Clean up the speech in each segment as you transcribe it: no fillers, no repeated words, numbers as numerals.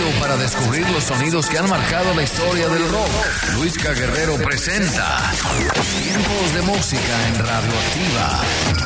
paseo para descubrir los sonidos que han marcado la historia del rock. Luisca Guerrero presenta Tiempos de Música en Radioactiva.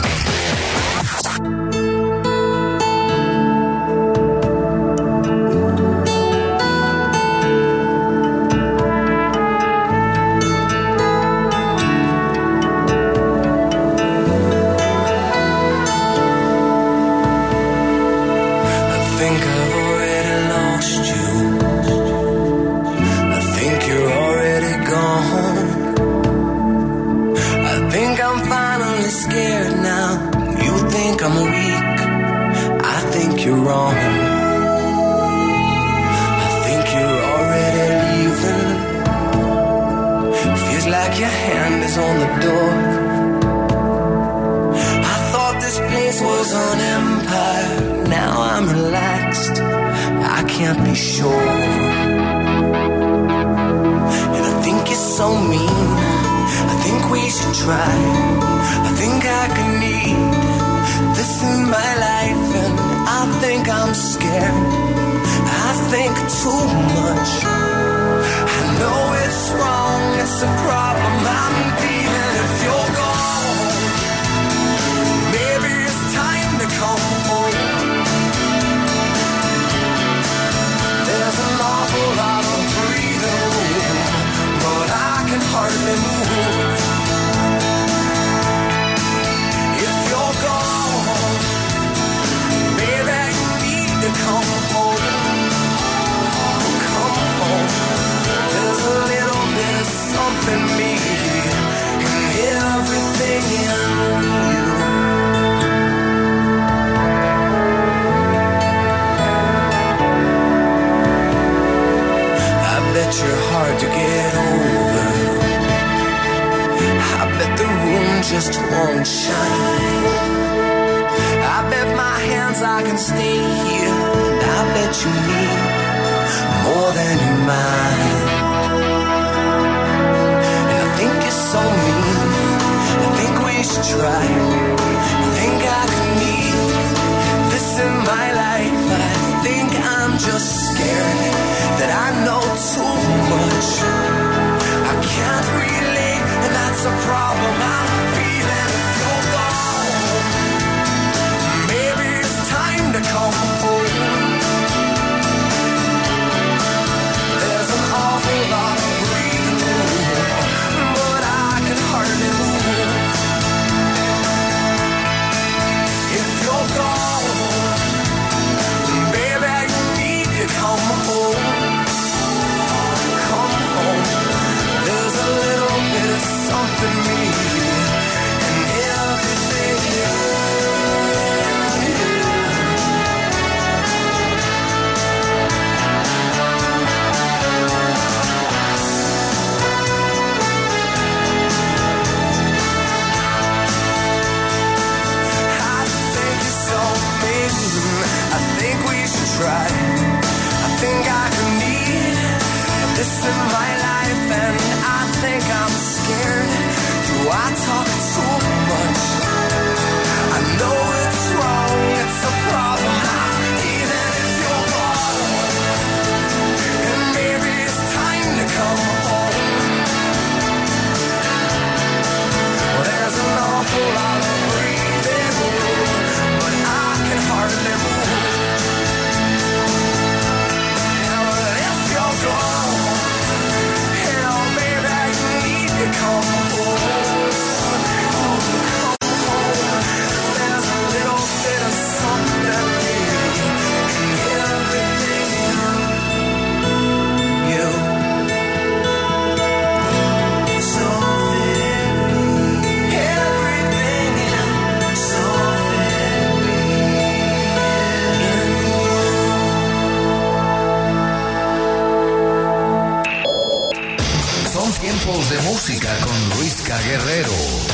Tiempos de Música con Luisca Guerrero.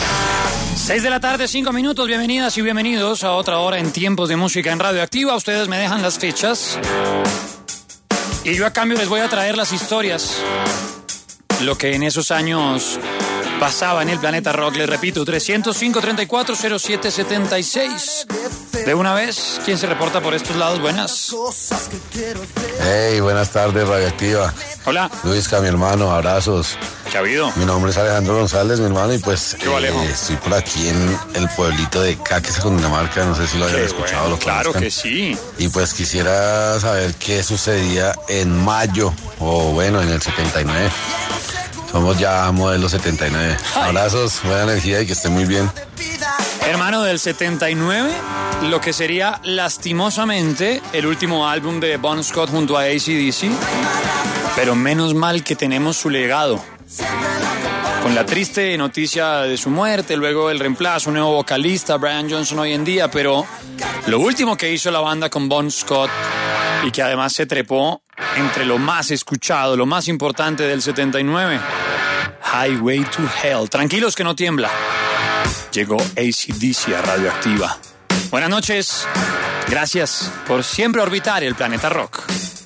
6 de la tarde, 5 minutos. Bienvenidas y bienvenidos a otra hora en Tiempos de Música en Radioactiva. Ustedes me dejan las fechas y yo a cambio les voy a traer las historias. Lo que en esos años pasaba en el Planeta Rock. Les repito, 305-3407-76. De una vez, ¿quién se reporta por estos lados? Buenas. Hey, buenas tardes, Radioactiva. Hola. Luisca, mi hermano, abrazos. ¿Qué ha habido? Mi nombre es Alejandro González, mi hermano, y pues estoy por aquí en el pueblito de Caques, Cundinamarca. No sé si lo hayan escuchado, lo claro conozcan. que sí. Y pues quisiera saber qué sucedía en mayo, o bueno, en el 79. Somos ya modelo 79. Ay. Abrazos, buena energía y que estén muy bien. Hermano, del 79, lo que sería lastimosamente el último álbum de Bon Scott junto a AC/DC, pero menos mal que tenemos su legado. Con la triste noticia de su muerte, luego el reemplazo, un nuevo vocalista, Brian Johnson hoy en día, pero lo último que hizo la banda con Bon Scott y que además se trepó entre lo más escuchado, lo más importante del 79, Highway to Hell. Tranquilos que no tiembla. Llegó AC/DC a Radioactiva. Buenas noches. Gracias por siempre orbitar el Planeta Rock.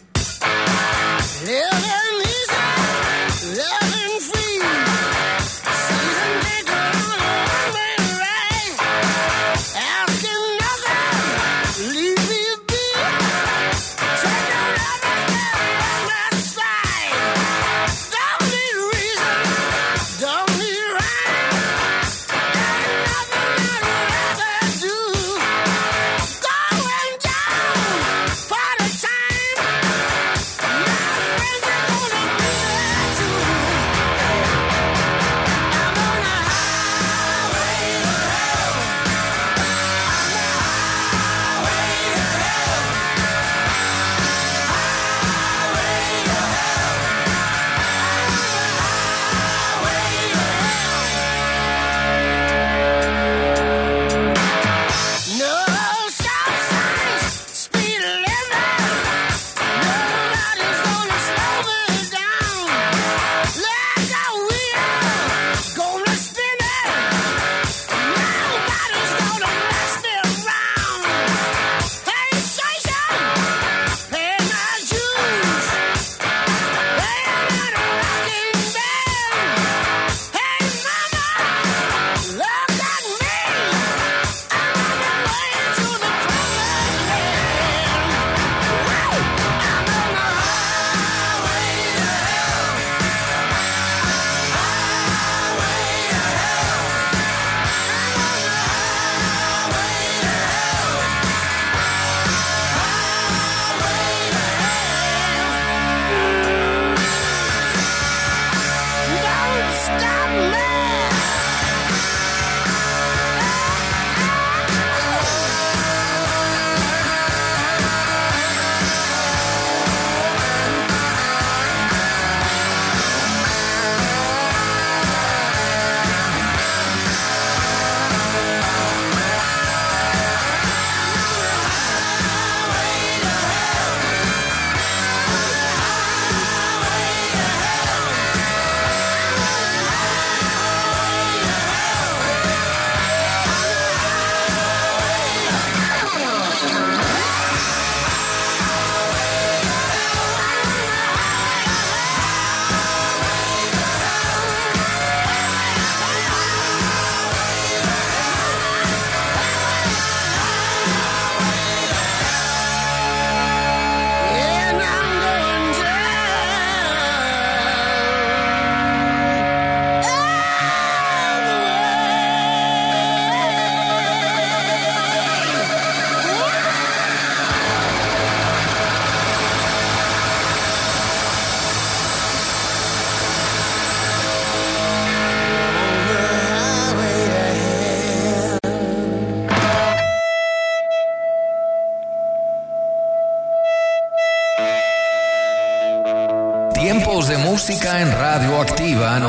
Tiempos de música en Radioactiva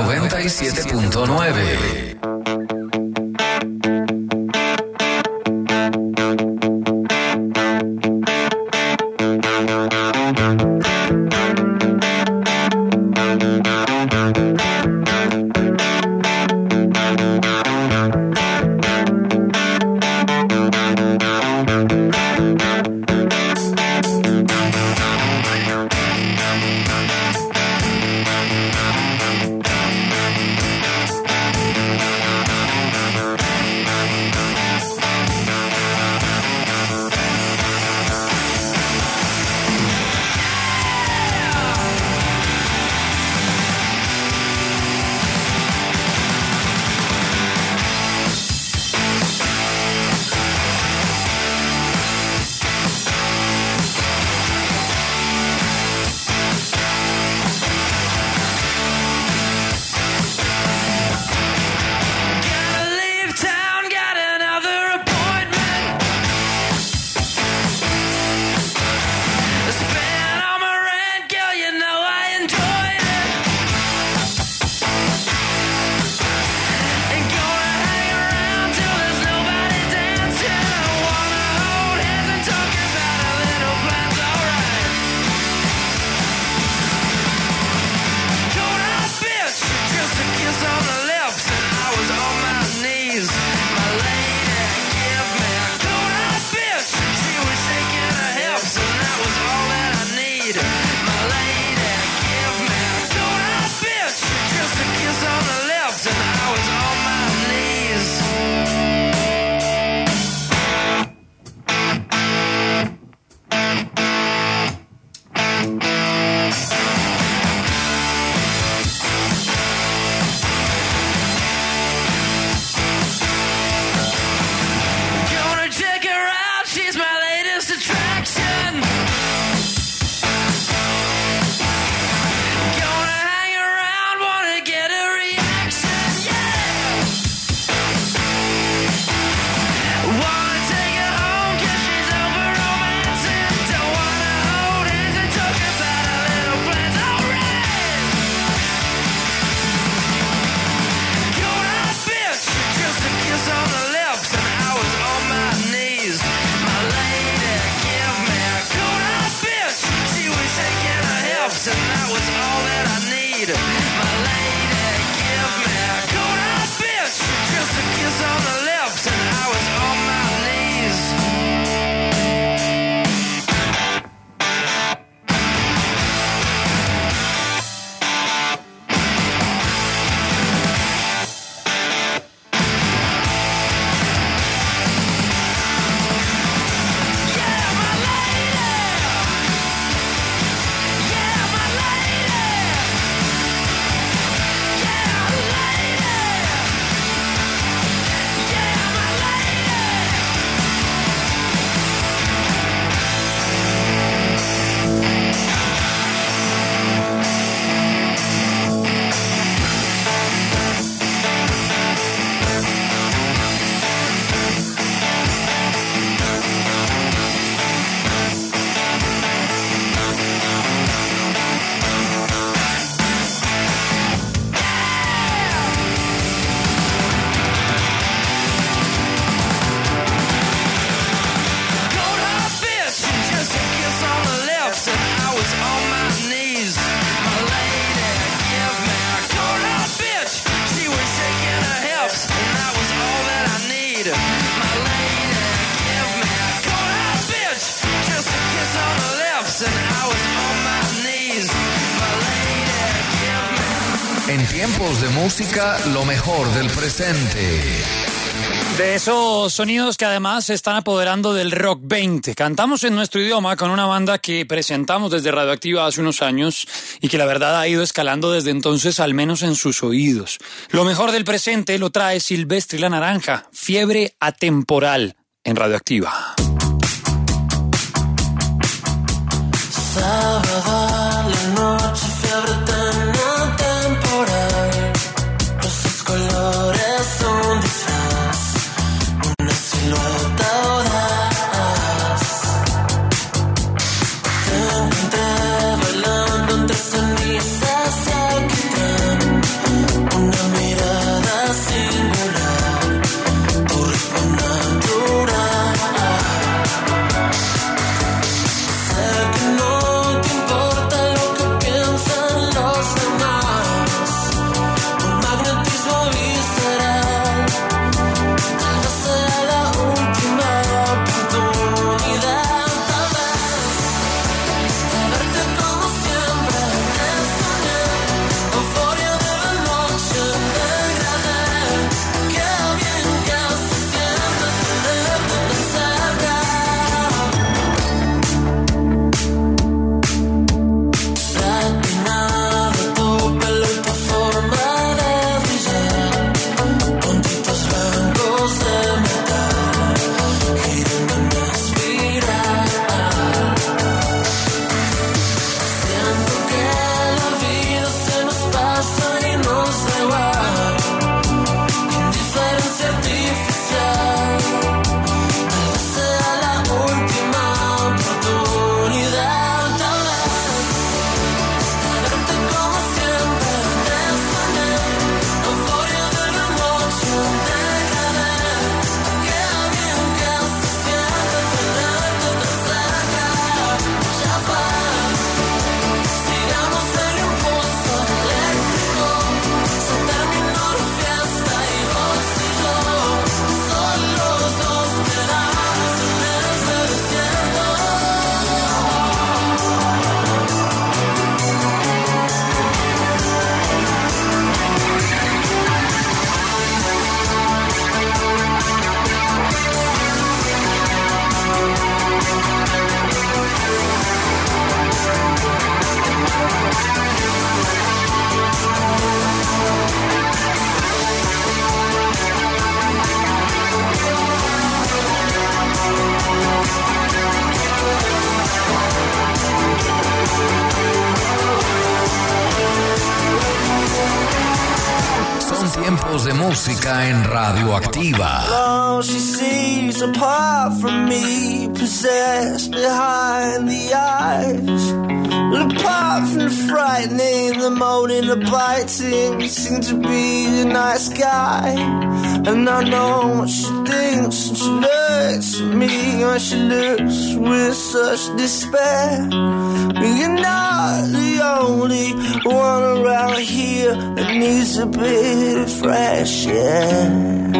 97.9. and that was all that I need. My lady, give me a cold hard bitch, just a kiss on the lips, and I was on my knees. En tiempos de música, lo mejor del presente. De esos sonidos que además se están apoderando del Rock 20. Cantamos en nuestro idioma con una banda que presentamos desde Radioactiva hace unos años y que la verdad ha ido escalando desde entonces, al menos en sus oídos. Lo mejor del presente lo trae Silvestre y la Naranja, Fiebre Atemporal, en Radioactiva. Sábado, la noche, fiebre tan atemporal. Los colores son disfraz, una silueta audaz. Te encontré bailando entre cenizas y alquitrán, una mirada singular, tu ritmo natural. Sé que no te importa lo que piensan los demás, un magnetismo visceral. Tal vez sea la última oportunidad, tal vez, de verte como siempre te soñé. Euforia de la noche degradé. Qué bien que se siente tenerte tan cerca. Platinado tu pelo y tu forma de brillar, puntitos blancos de metal, girando en espiral. Siento que la vida se nos pasa y nos da igual, indiferencia artificial. Tal vez sea la última oportunidad, tal vez, de verte como siempre te soñé. Euforia de la noche degradé. Qué bien que se siente tenerte tan cerca. Ya fue, sigamos el impulso eléctrico. Se terminó la fiesta y vos y yo, solos nos quedamos en ese desierto. Son tiempos de música en Radioactiva. All she sees apart from me, possessed behind the eyes. And apart from the frightening, the moaning, the biting, you seem to be a nice guy. And I know what she thinks, and she looks at me, and she looks with such despair. You're not the only one around here that needs a bit of fresh air.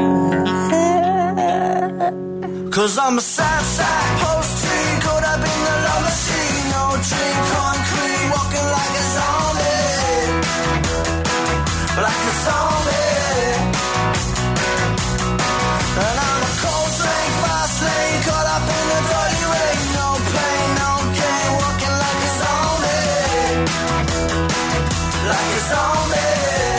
'Cause I'm a Southside post tree caught up in the love machine. No drink concrete, walking like a zombie, like a zombie. And I'm a cold train, fast lane, caught up in the dirty rain. No pain, no gain, walking like a zombie, like a zombie.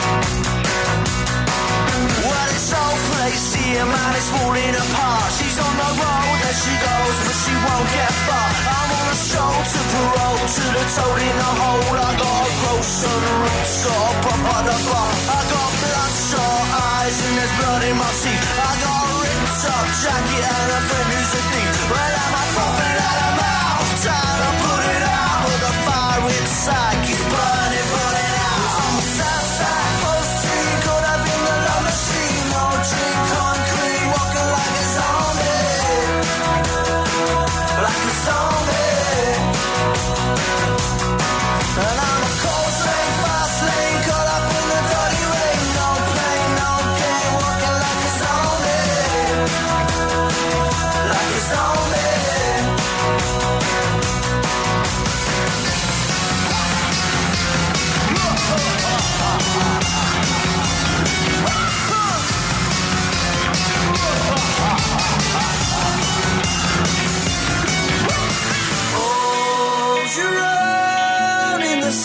Well, it's so crazy, a man is falling apart. She's on the road, there she goes, but she won't get far. I'm on a show to parole, to the toad in the hole. I got a grocer roots, got a pop at the bar. I got bloodshot eyes and there's blood in my teeth. I got a ripped up jacket and a friend who's a thief. Well, am I popping out of mouth, trying to put it out, but the fire inside keeps burning, burning out. 'Cause I'm a Southside post tree, caught up in the love machine. No drink concrete, walking like a zombie, like a zombie. And I'm a cold train, fast lane, caught up in the dirty rain. No pain, no gain, walking like a zombie, like a zombie. Hold your own in the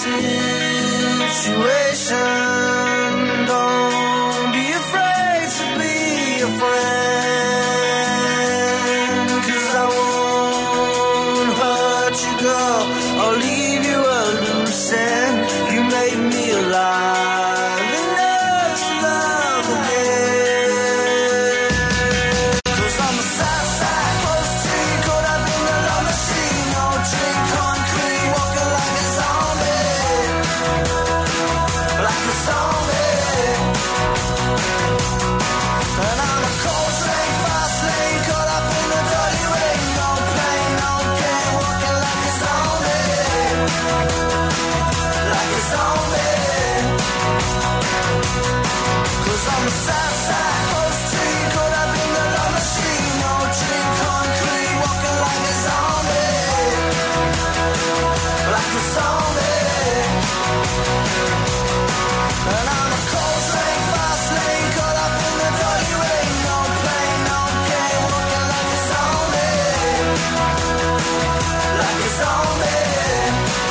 situation. Don't be afraid to be a friend. 'Cause I won't hurt you, girl. I'll leave you a loose end. You made me alive enough to love again. 'Cause I'm a Southside post tree, caught up in the love machine. No drink concrete, walking like a zombie, like a zombie. And I'm a cold train, fast lane, caught up in the dirty rain. No pain, no gain, walking like a zombie, like a zombie. 'Cause I'm a Southside post tree, caught up in the love machine. No drink concrete, walking like a zombie, like a zombie. And I'm a cold train, fast lane, caught up in the dirty rain. No pain, no gain, walking like a zombie, like a zombie.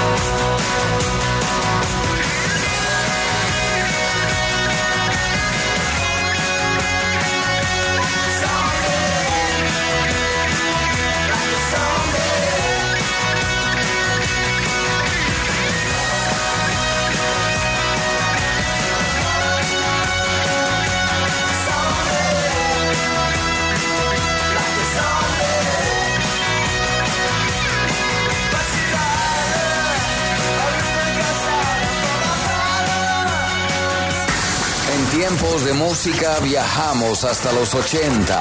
En tiempos de música viajamos hasta los 80.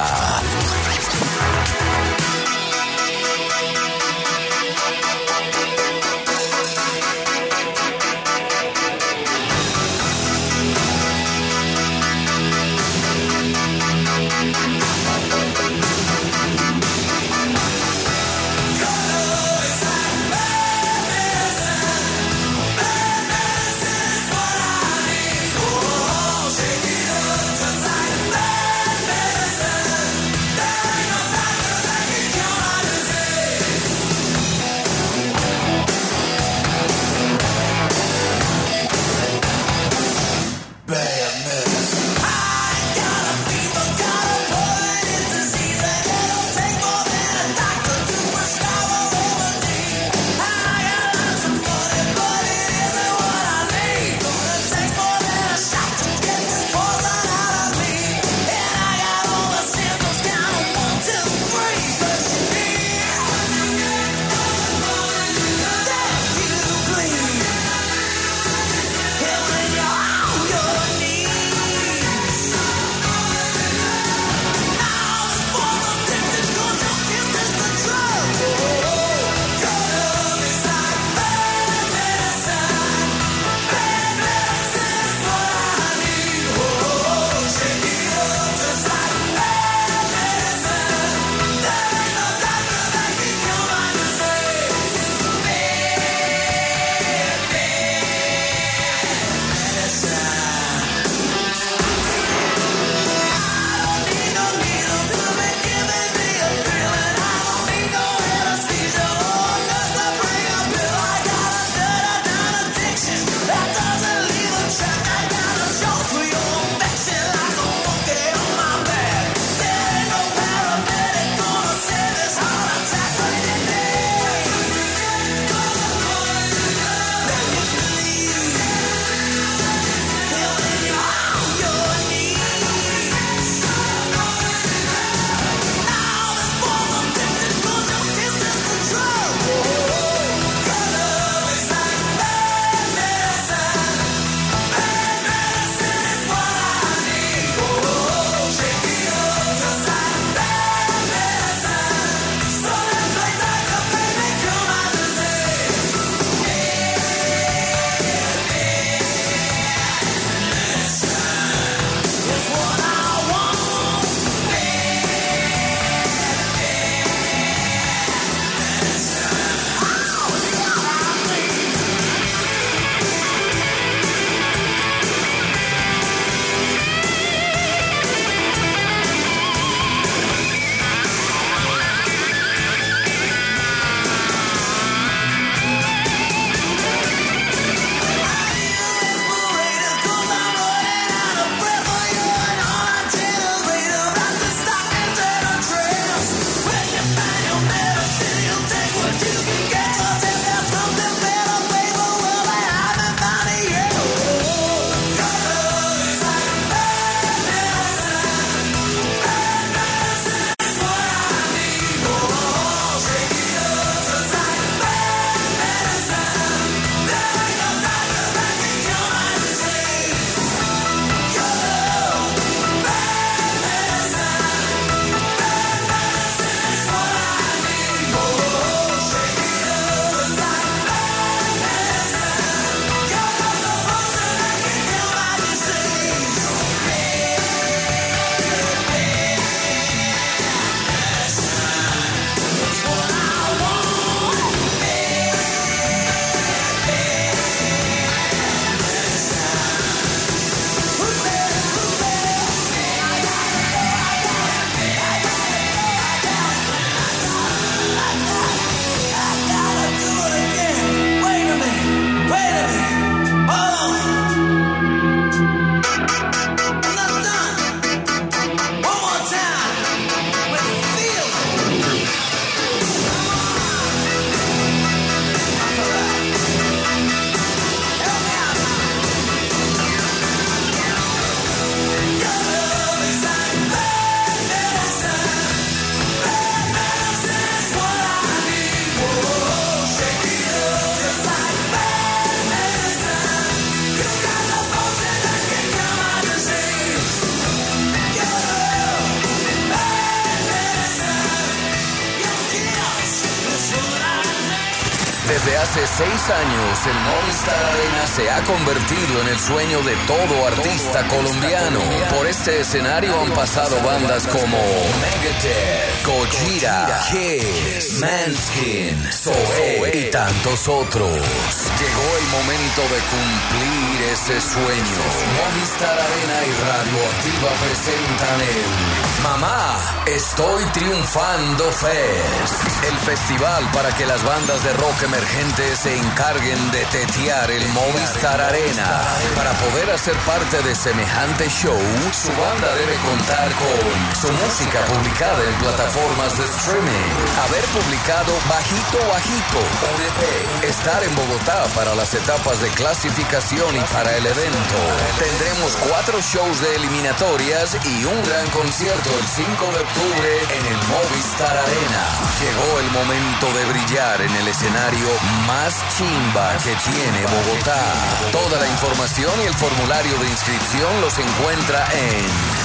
Desde hace 6 años, el Movistar Arena se ha convertido en el sueño de todo artista colombiano. Por este escenario han pasado bandas como Megadeth, Gojira, Kiss, Manskin, Zoé y tantos otros. Llegó el momento de cumplir ese sueño. Movistar Arena y Radioactiva presentan el Mamá, Estoy Triunfando Fest. El festival para que las bandas de rock emergentes se encarguen de tetear el Movistar Arena. Para poder hacer parte de semejante show, su banda debe contar con su música publicada en plataformas de streaming, haber publicado bajito un EP, estar en Bogotá para las etapas de clasificación y para el evento. Tendremos 4 shows de eliminatorias y un gran concierto el 5 de octubre en el Movistar Arena. Llegó el momento de brillar en el escenario más chimba que tiene Bogotá. Toda la información y el formulario de inscripción los encuentra en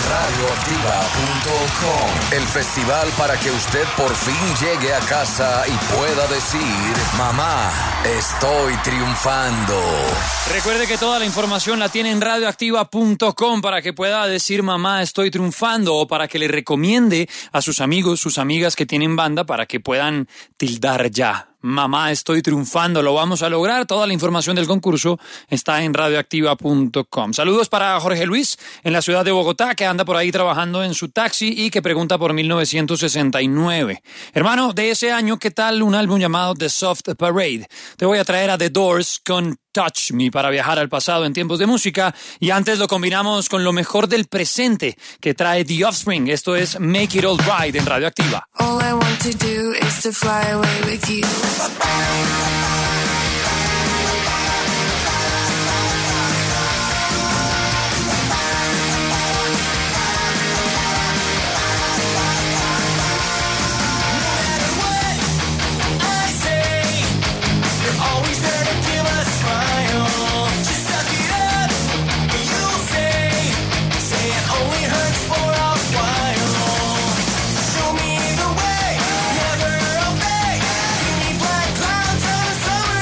radioactiva.com. El festival para que usted por fin llegue a casa y pueda decir: mamá, estoy triunfando. Recuerde que toda la información la tiene en radioactiva.com para que pueda decir: mamá, estoy triunfando, o para que le recomiende a sus amigos, sus amigas que tienen banda para que puedan tildar ya: mamá, estoy triunfando, lo vamos a lograr. Toda la información del concurso está en radioactiva.com. Saludos para Jorge Luis en la ciudad de Bogotá, que anda por ahí trabajando en su taxi y que pregunta por 1969. Hermano, de ese año, ¿qué tal un álbum llamado The Soft Parade? Te voy a traer a The Doors con Touch Me para viajar al pasado en tiempos de música, y antes lo combinamos con lo mejor del presente que trae The Offspring. Esto es Make It All Right en Radioactiva. All I want to do is to fly away with you. Show me the way, never obey. Give me black clouds on a summer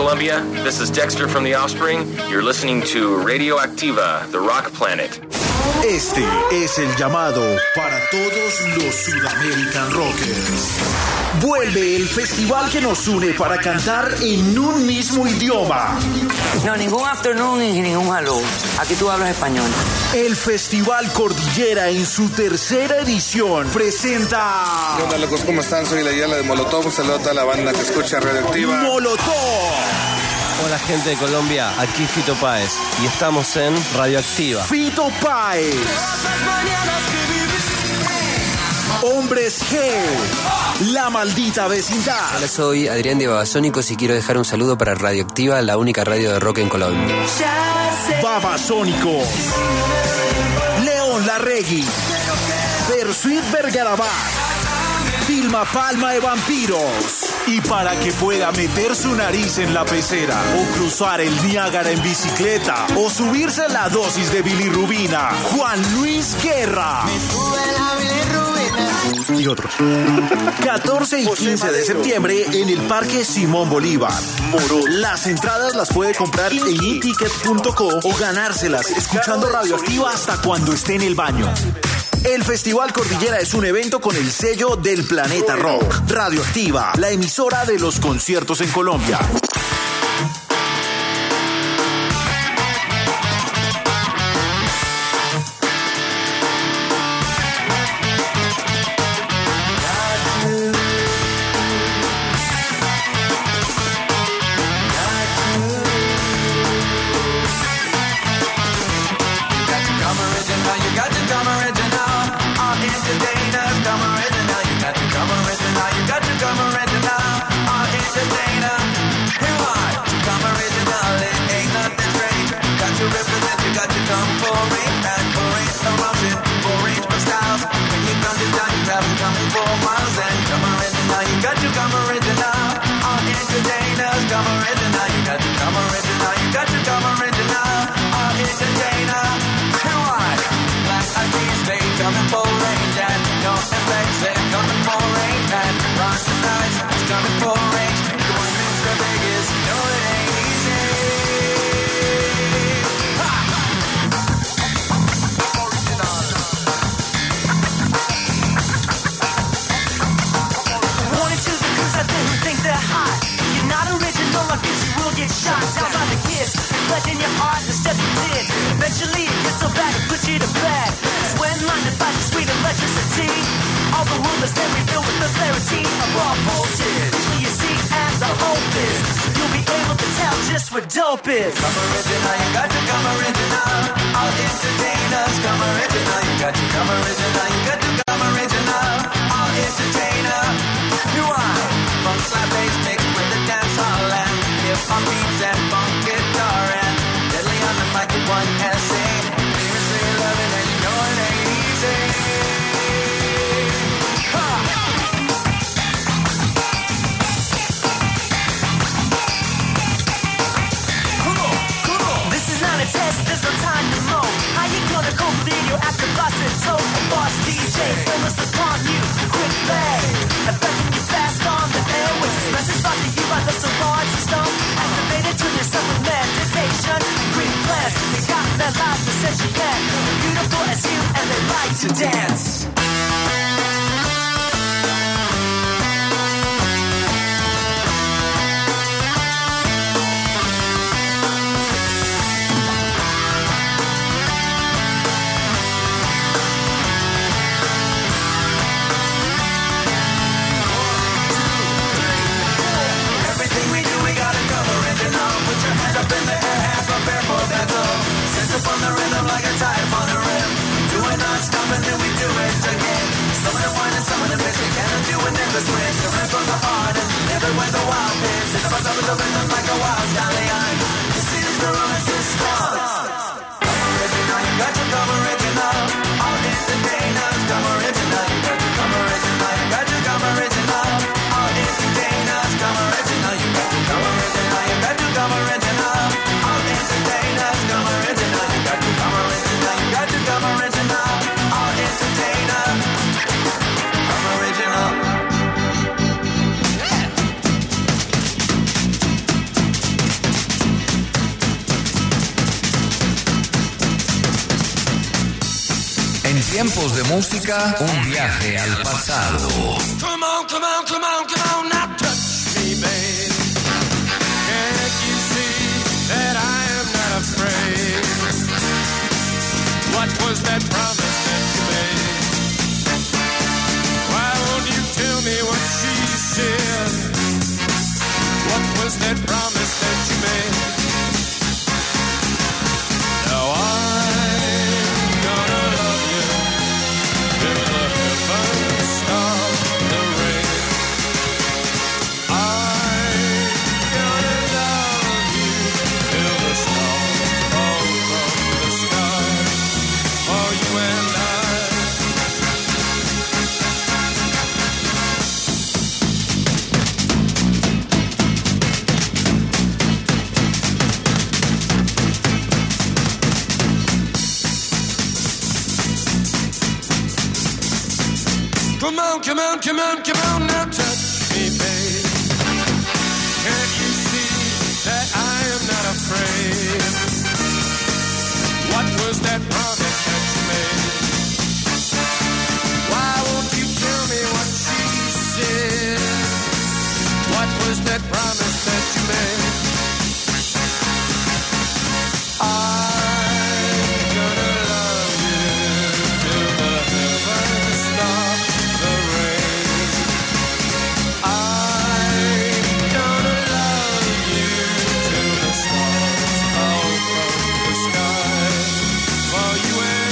Colombia. This is Dexter from The Offspring. You're listening to Radioactiva, the Rock Planet. Este es el llamado para todos los Sudamerican Rockers. Vuelve el festival que nos une para cantar en un mismo idioma. No, ningún afternoon ni ningún hello. Aquí tú hablas español. El Festival Cordillera en su tercera edición presenta... ¿Qué onda, locos? ¿Cómo están? Soy la Yala de Molotov. Un saludo a toda la banda que escucha Radioactiva. ¡Molotov! Hola, gente de Colombia. Aquí Fito Páez. Y estamos en Radioactiva. Fito Páez. Hombres G. La Maldita Vecindad. Hola, soy Adrián de Babasónicos y quiero dejar un saludo para Radioactiva, la única radio de rock en Colombia. Babasónicos. León Larregui. Persuit Vergarabat. Vilma Palma de Vampiros. Y para que pueda meter su nariz en la pecera, o cruzar el Niágara en bicicleta, o subirse la dosis de bilirrubina, Juan Luis Guerra. Y otros. 14 y 15 de septiembre en el Parque Simón Bolívar. Las entradas las puede comprar en eticket.co o ganárselas escuchando Radioactiva hasta cuando esté en el baño. El Festival Cordillera es un evento con el sello del Planeta Rock. Radioactiva, la emisora de los conciertos en Colombia. Up on the rhythm like a tide upon the rim. Doing non-stop and then we do it again. tiempos de música, un viaje al pasado. Come on, come on, come on, come on, now touch me, babe. Can't you see that I am not afraid? What was that promise that you made? Why won't you tell me what she said? What was that promise that you made? Now I'm gonna love you till the heavens stop the rain. I'm gonna love you till the stars fall from the sky. For you and I. Come on, come on, come on, come on, now touch me, babe. Can't you see that I am not afraid? What was that promise that you made? Why won't you tell me what she said? What was that promise that you made? I'm gonna love you till the heavens stop the rain. I'm gonna love you till the stars fall from the sky. For you and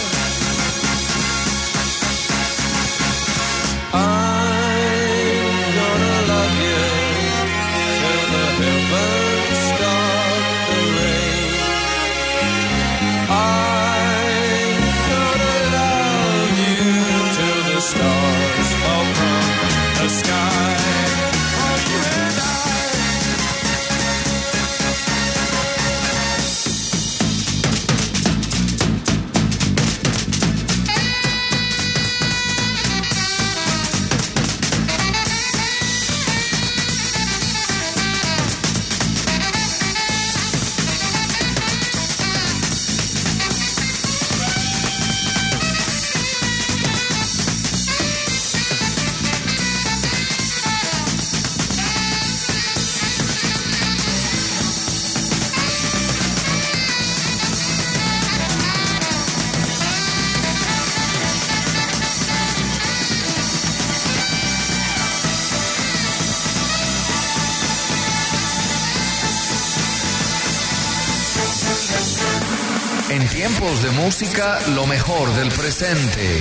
I'm gonna love you till the heavens stop the rain. I'm gonna love you till the stars fall from the sky. For you and En tiempos de música, lo mejor del presente.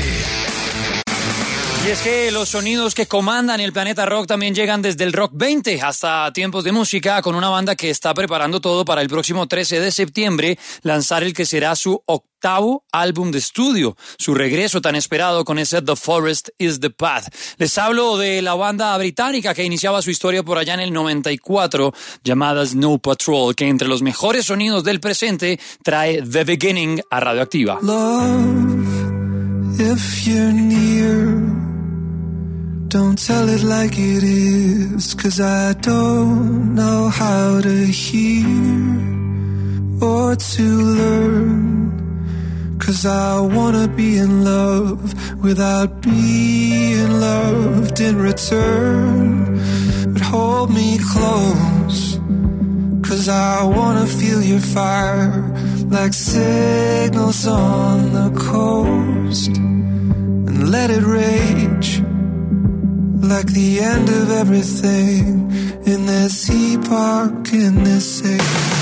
Y es que los sonidos que comandan el planeta rock también llegan desde el Rock 20 hasta tiempos de música, con una banda que está preparando todo para el próximo 13 de septiembre lanzar el que será su octavo álbum de estudio, su regreso tan esperado con ese The Forest is the Path. Les hablo de la banda británica que iniciaba su historia por allá en el 94, llamada Snow Patrol, que entre los mejores sonidos del presente trae The Beginning a Radioactiva. Love, if you're near, don't tell it like it is, 'cause I don't know how to hear or to learn, 'cause I wanna be in love without being loved in return. But hold me close, 'cause I wanna feel your fire like signals on the coast, and let it rage like the end of everything in this epoch, in this age.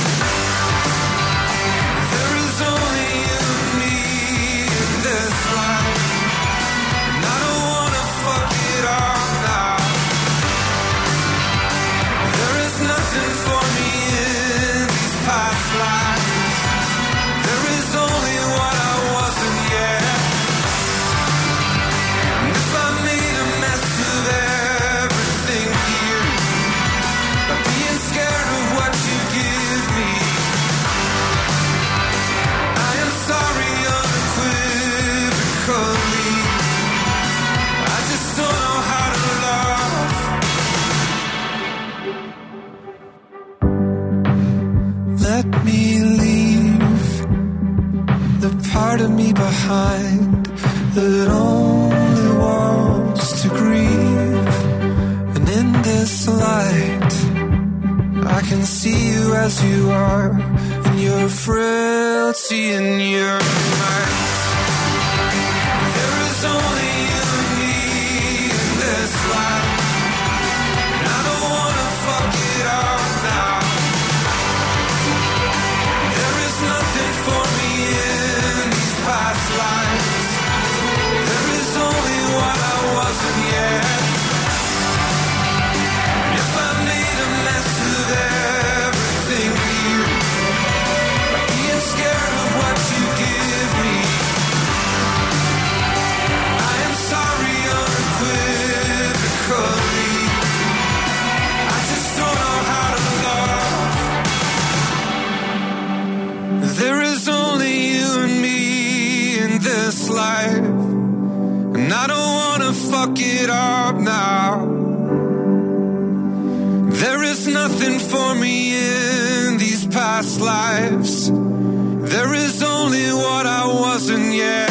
There is only you and me in this life, and I don't wanna fuck it up now. There is nothing for me in these past lives. There is only what I wasn't yet. And if I made a mess of everything here, by being scared of what you give me, I am sorry unequivocally. I just don't know how to love. Let me leave the part of me behind that only wants to grieve. And in this light, I can see you as you are, in your frailty and your might. There is only you and me in this life, and I don't wanna fuck it up now. There is nothing for me in these past lives. There is only what I wasn't yet. And if I made a mess of everything here, by being scared of what you give me, I am sorry unequivocally. I just don't know how to love. There is only you and me in this life, and I don't wanna fuck it up now. There is nothing for me in these past lives. There is only what I wasn't yet.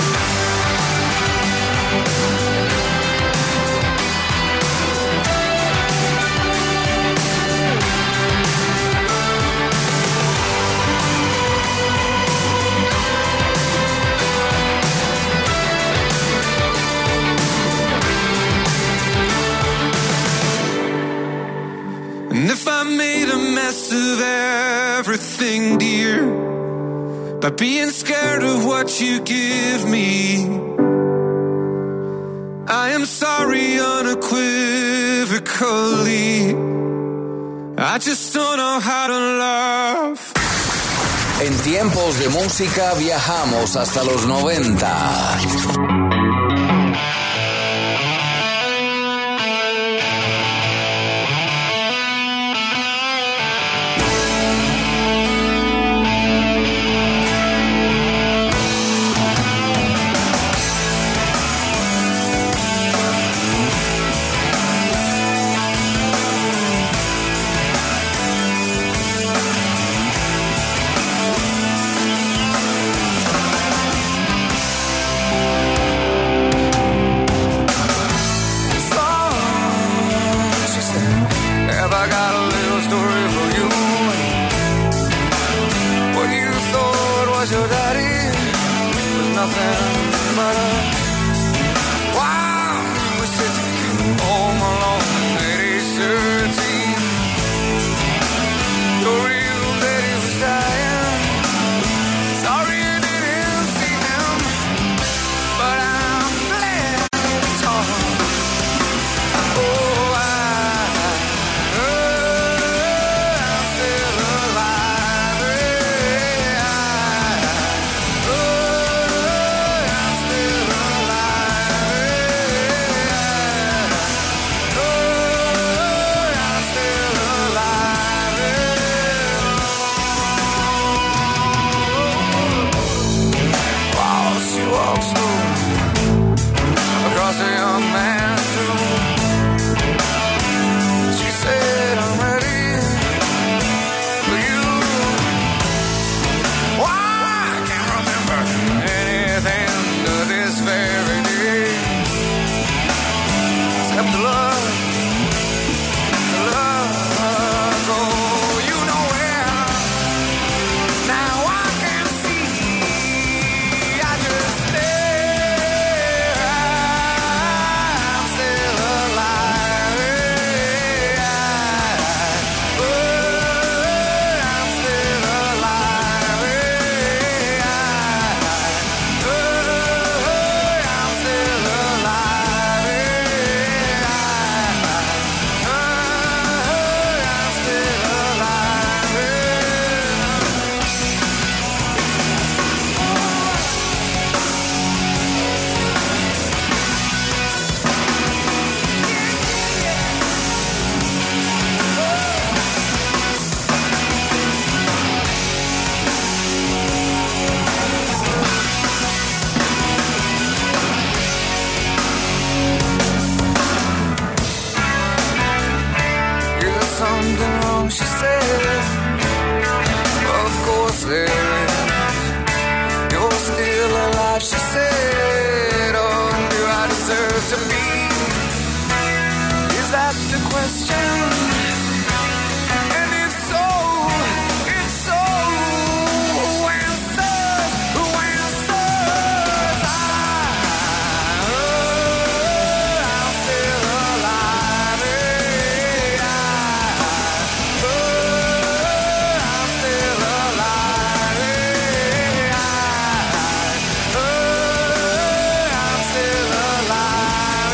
And if I made a mess of everything, dear, by being scared of what you give me, I am sorry unequivocally. I just don't know how to love. En tiempos de música viajamos hasta los 90. there is. You're still alive, she said. to be? Is that the question? And if so, answers, I'm still alive. I'm still alive. I'm still alive.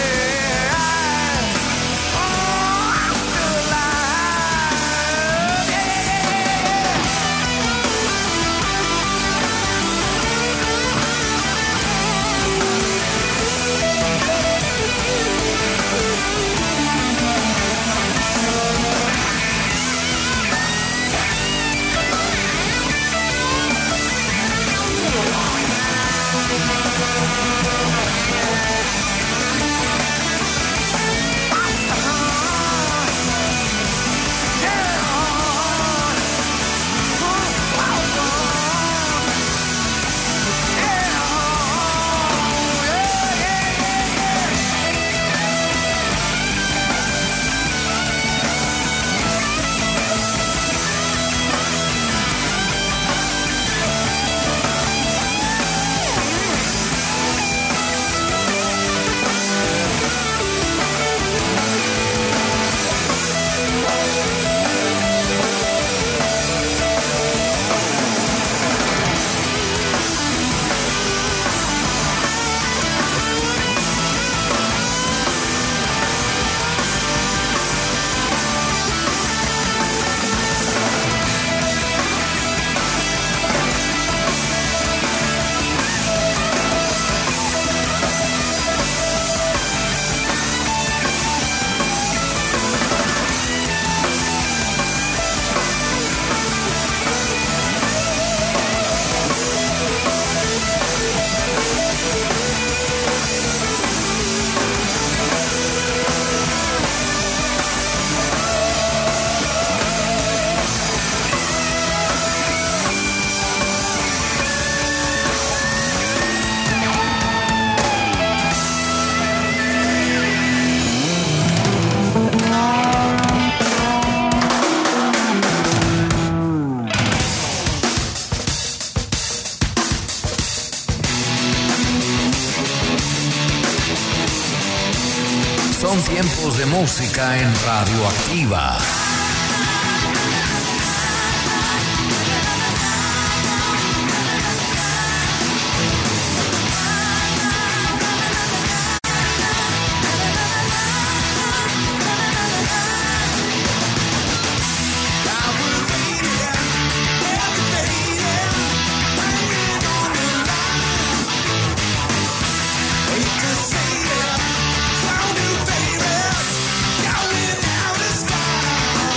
Son tiempos de música en Radioactiva. Going out of style.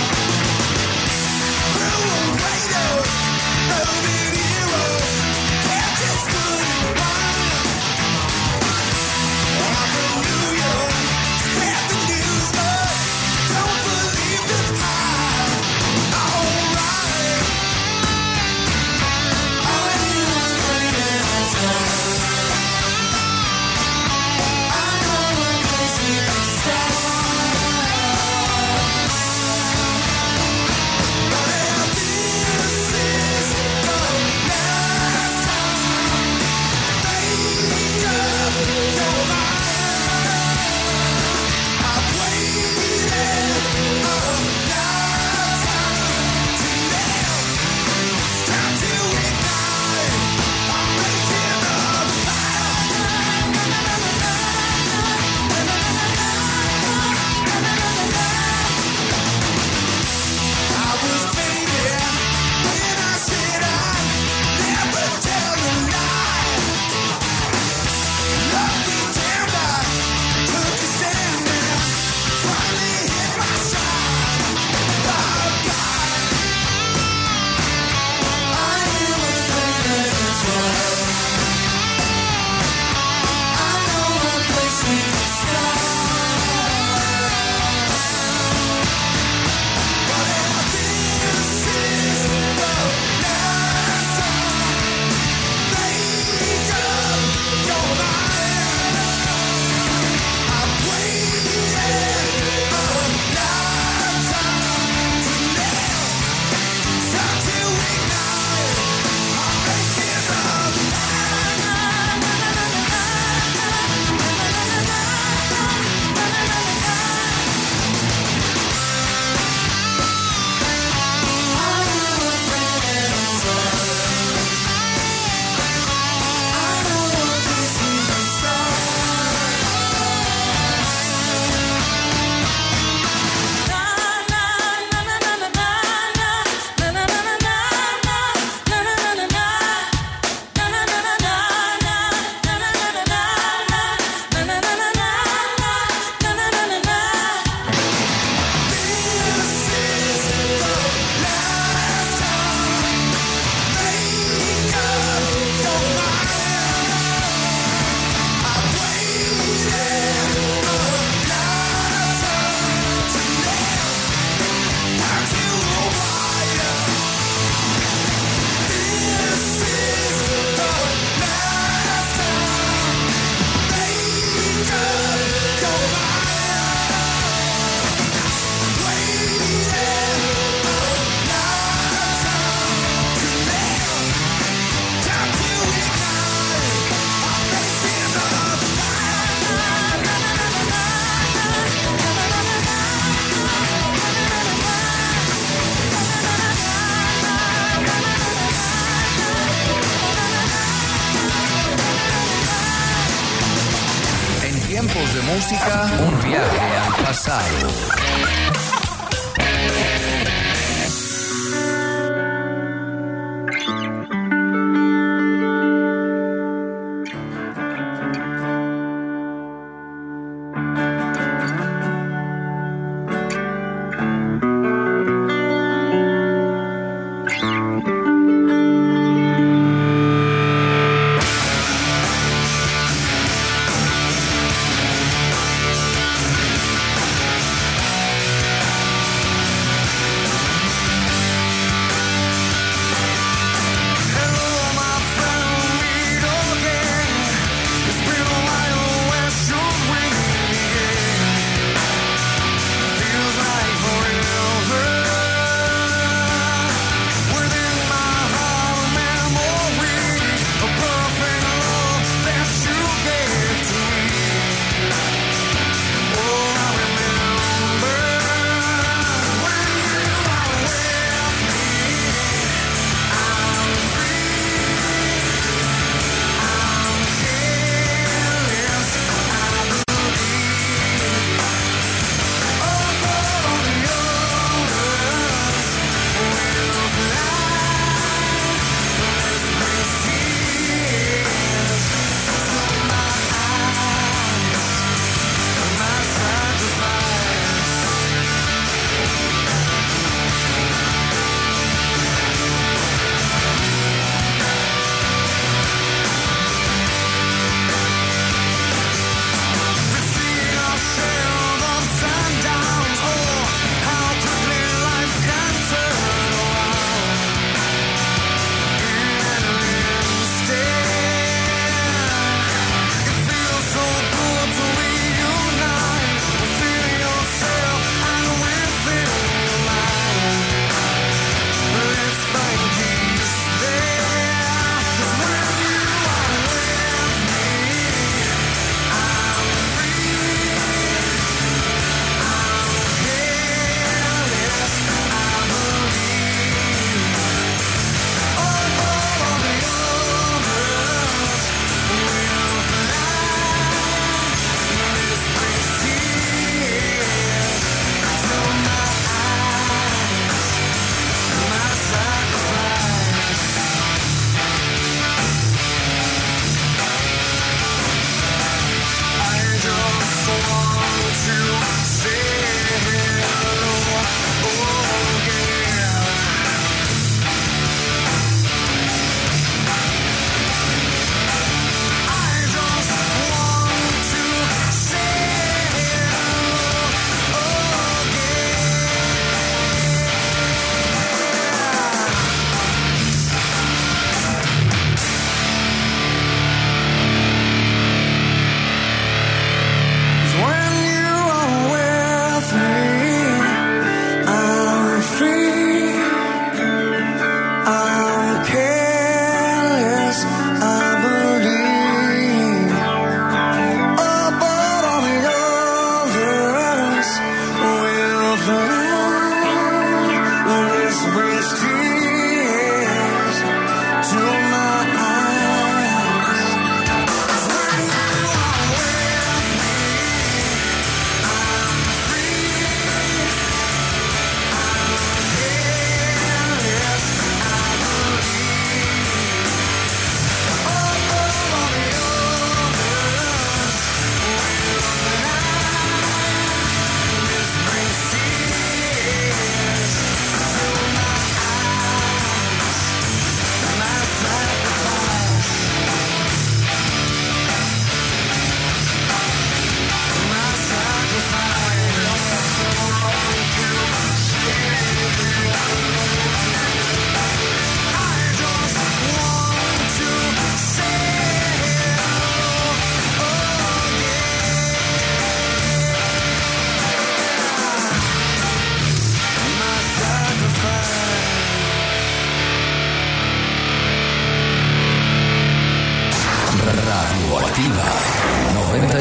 Tiempos de música, un viaje al pasado.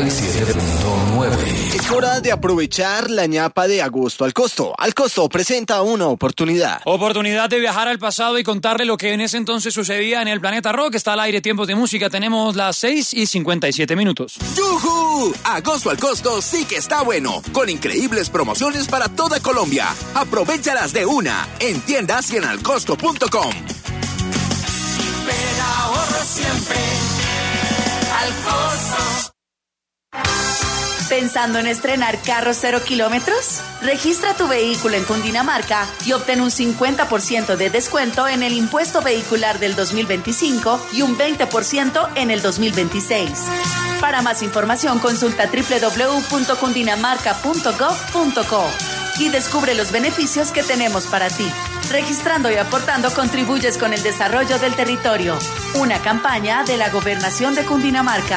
97.9. Es hora de aprovechar la ñapa de Agosto al Costo. Al Costo presenta una oportunidad. Oportunidad de viajar al pasado y contarle lo que en ese entonces sucedía en el planeta rock. Está al aire Tiempos de Música. Tenemos las 6:57. ¡Yujú! Agosto al Costo sí que está bueno, con increíbles promociones para toda Colombia. Aprovéchalas de una en tiendas y en alcosto.com. Pero ahorro siempre al Costo. ¿Pensando en estrenar carros 0 kilómetros? Registra tu vehículo en Cundinamarca y obtén un 50% de descuento en el impuesto vehicular del 2025 y un 20% en el 2026. Para más información, consulta www.cundinamarca.gov.co y descubre los beneficios que tenemos para ti. Registrando y aportando contribuyes con el desarrollo del territorio. Una campaña de la Gobernación de Cundinamarca.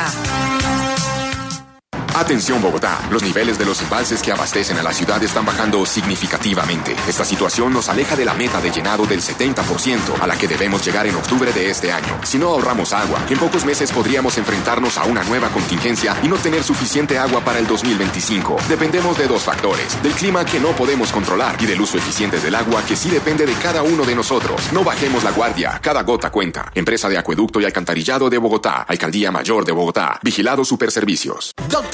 Atención Bogotá, los niveles de los embalses que abastecen a la ciudad están bajando significativamente. Esta situación nos aleja de la meta de llenado del 70% a la que debemos llegar en octubre de este año. Si no ahorramos agua, en pocos meses podríamos enfrentarnos a una nueva contingencia y no tener suficiente agua para el 2025. Dependemos de dos factores, del clima que no podemos controlar y del uso eficiente del agua que sí depende de cada uno de nosotros. No bajemos la guardia, cada gota cuenta. Empresa de Acueducto y Alcantarillado de Bogotá, Alcaldía Mayor de Bogotá, Vigilado Superservicios.